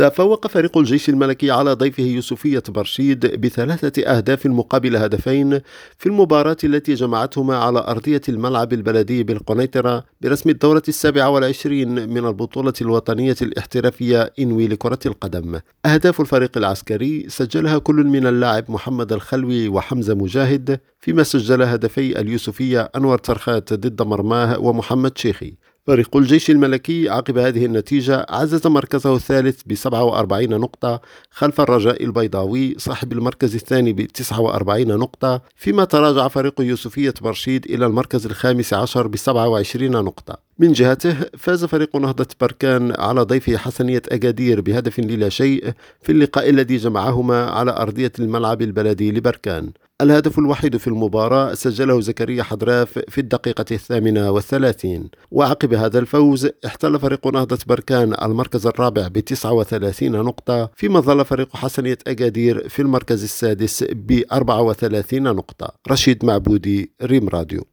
تفوق فريق الجيش الملكي على ضيفه يوسفية برشيد ب3 أهداف مقابل هدفين في المباراة التي جمعتهما على أرضية الملعب البلدي بالقنيطرة برسم الدورة 27 من البطولة الوطنية الاحترافية إنوي لكرة القدم. أهداف الفريق العسكري سجلها كل من اللاعب محمد الخلوي وحمزة مجاهد، فيما سجل هدفي اليوسفية أنور ترخات ضد مرماه ومحمد شيخي. فريق الجيش الملكي عقب هذه النتيجة عزز مركزه الثالث ب47 نقطة خلف الرجاء البيضاوي صاحب المركز الثاني ب49 نقطة، فيما تراجع فريق يوسفية برشيد إلى المركز الخامس عشر ب27 نقطة. من جهته فاز فريق نهضة بركان على ضيفه حسنية أكادير بهدف لا شيء في اللقاء الذي جمعهما على أرضية الملعب البلدي لبركان. الهدف الوحيد في المباراة سجله زكريا حضراف في الدقيقة 38. وعقب هذا الفوز احتل فريق نهضة بركان المركز الرابع ب39 نقطة، فيما ظل فريق حسنية أكادير في المركز السادس ب34 نقطة. رشيد معبودي، ريم راديو.